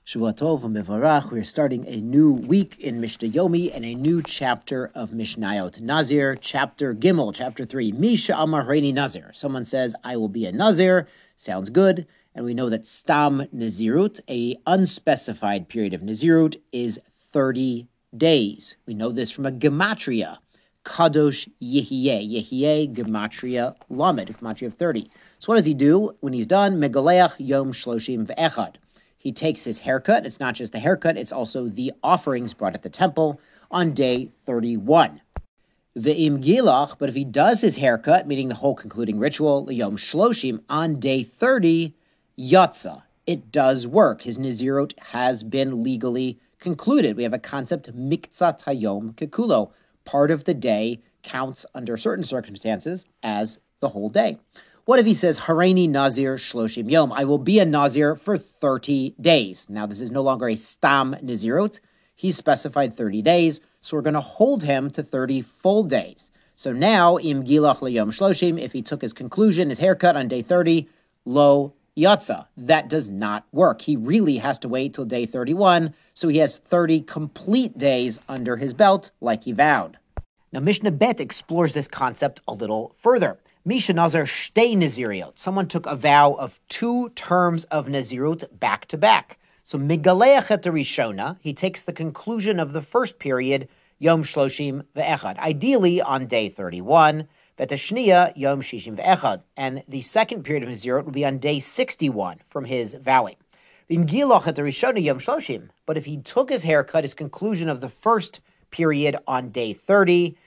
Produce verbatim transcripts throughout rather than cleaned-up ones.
Shavua Tov u'Mevarach. We're starting a new week in Mishnah Yomi and a new chapter of Mishnayot. Nazir, chapter Gimel, chapter three. Misha Amar Reini Nazir. Someone says, I will be a Nazir. Sounds good. And we know that Stam Nazirut, a unspecified period of Nazirut, is thirty days. We know this from a Gematria. Kadosh Yehiye. Yehiye, Gematria Lamed, Gematria of thirty. So what does he do when he's done? Megaleach Yom Shloshim Ve'echad. He takes his haircut. It's not just the haircut, it's also the offerings brought at the temple on day thirty-one. Ve'im gilach, but if he does his haircut, meaning the whole concluding ritual, Yom Shloshim, on day thirty, yatsa, it does work. His Nazirut has been legally concluded. We have a concept, miktzat hayom kekulo. Part of the day counts under certain circumstances as the whole day. What if he says, Hareini Nazir Shloshim Yom? I will be a Nazir for thirty days. Now, this is no longer a Stam Nazirut. He specified thirty days, so we're going to hold him to thirty full days. So now, Im Gilach Yom Shloshim, if he took his conclusion, his haircut on day thirty, Lo Yatza. That does not work. He really has to wait till day thirty-one, so he has thirty complete days under his belt, like he vowed. Now, Mishnah Bet explores this concept a little further. Misha Nazar Shtei Naziriot. Someone took a vow of two terms of Nazirut back to back. So Megaleach et Rishona, he takes the conclusion of the first period, Yom Shloshim Ve'echad, ideally on day thirty-one, Vetashniya Yom Shishim Ve'echad, and the second period of Nazirut will be on day sixty-one from his vowing. V'imgilach et Rishona Yom Shloshim, but if he took his haircut, his conclusion of the first period on day thirty,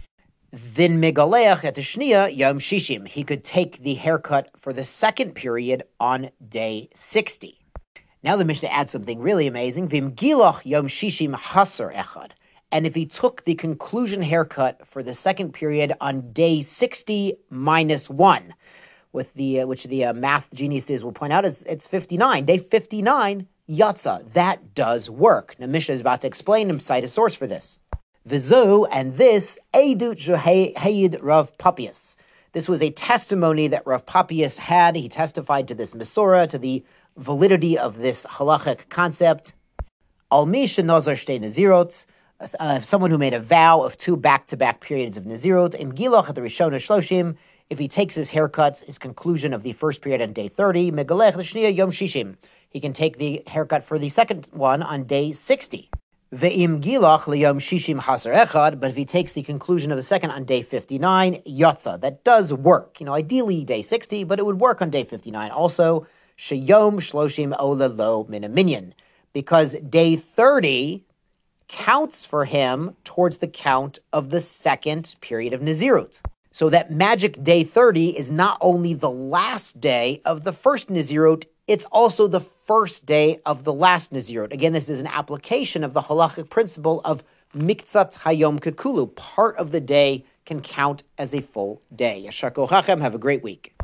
Then megaleach et shniya yom shishim. He could take the haircut for the second period on day sixty. Now the Mishnah adds something really amazing. Vim gilach yom shishim haser echad. And if he took the conclusion haircut for the second period on day sixty minus one, with the uh, which the uh, math geniuses will point out is it's fifty-nine. Day fifty-nine, yatsa. That does work. Now Mishnah is about to explain and cite a source for this. Vizu, and this, Eidut Hayid Rav Papias. This was a testimony that Rav Papias had. He testified to this Masorah, to the validity of this halachic concept. Al Misha Nazar Shtei Nazirot, uh, someone who made a vow of two back-to-back periods of Nazirot. Im Gilach at the Rishona Shloshim, if he takes his haircuts, his conclusion of the first period on day thirty, Megalech L'Shniya Yom Shishim. He can take the haircut for the second one on day sixty. Ve'im gilach liyom shishim haser echad, but if he takes the conclusion of the second on day fifty-nine, yotza. That does work. You know, ideally day sixty, but it would work on day fifty-nine also. Sheyom shloshim ola lo min a minyan, because day thirty counts for him towards the count of the second period of Nazirut. So that magic day thirty is not only the last day of the first Nazirut, it's also the first day of the last Nazirut. Again, this is an application of the halachic principle of miktzat hayom kekulu. Part of the day can count as a full day. Yashar kochachem, have a great week.